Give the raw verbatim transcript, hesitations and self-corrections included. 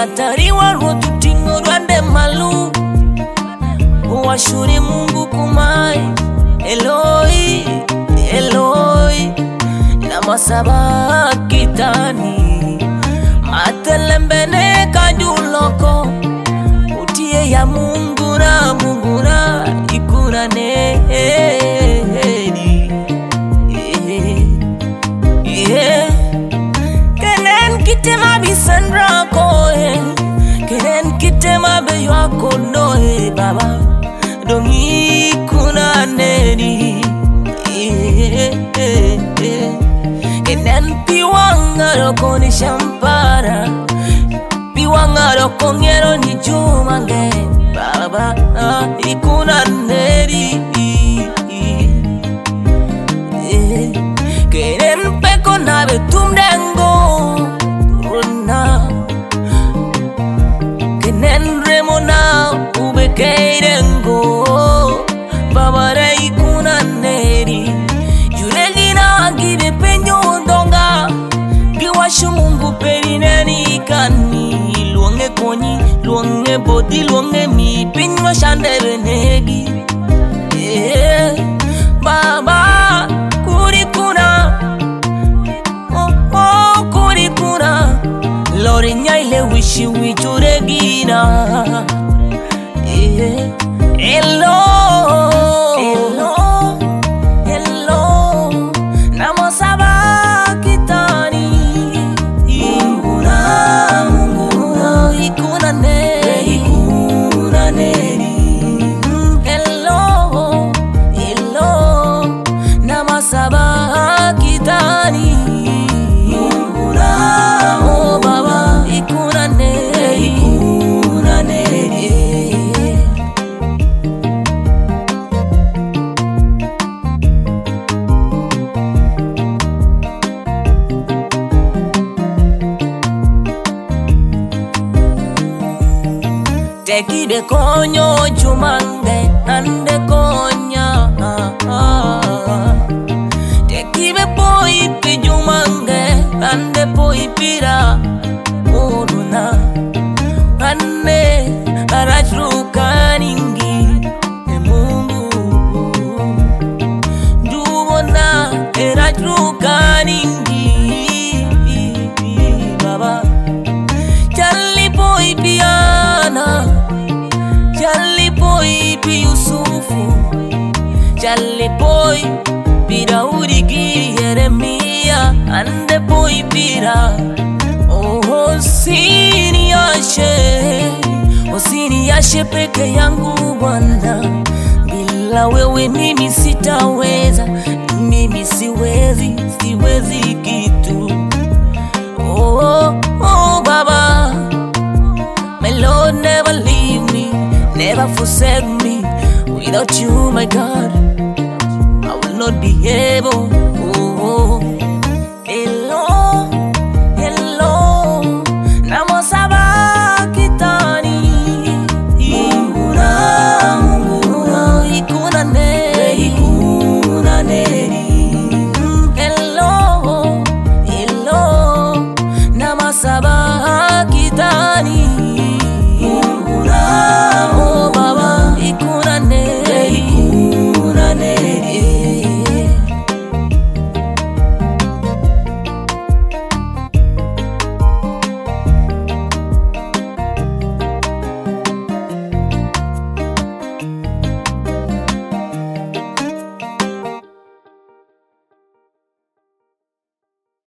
Yatariwa rotu tingo rwande malu Uwashuri Mungu kumai Eloi, Eloi Namasaba kitani Matelembene kajuloko Utie ya mungura, mungura Ikura nedi Yeah Kenen kitema bisandra koe Kenen kitema beyo konoe baba Dongi kuna nedi Kenen piwanga roko ni shampara Piwanga roko ngero ni jumange Baba ikuna nedi Kenen peko nabe tumdengo Runa Kenen remona ube keidengo Baba re ikuna nedi Yuregina give penyo ndonga Giwashu Mungu perineni kani Luonge konyi, luonge bodi, luonge mi Pinyo shande benegi Yeah Baba kurikuna Oh oh kurikuna Lori nyaile wishi wichuregina Yeah Hello Hello Hello Namasaba kitani Mungura Mungura Ikuna neri Ikuna neri Hello Hello Namasaba kitani Mungura Oh baba Ikuna neri Ikuna neri Teki de konyo jumange ande konya Teki be poi pi jumange ande poi pira Uruna Ane arajruka ningi E Mungu Dubona erajruka ningi Baba Jali poi piana Jali poi pi Yusufu Jali poi pi Daudi ki Yeremia Ande poi pira Oh sini ashe Oh sini ashe peke yangu Bwana Bila wewe mimi sitaweza Mimi siwezi, siwezi kitu Oh, oh Baba My Lord never leave me Never forsake me Without you my God I will not be able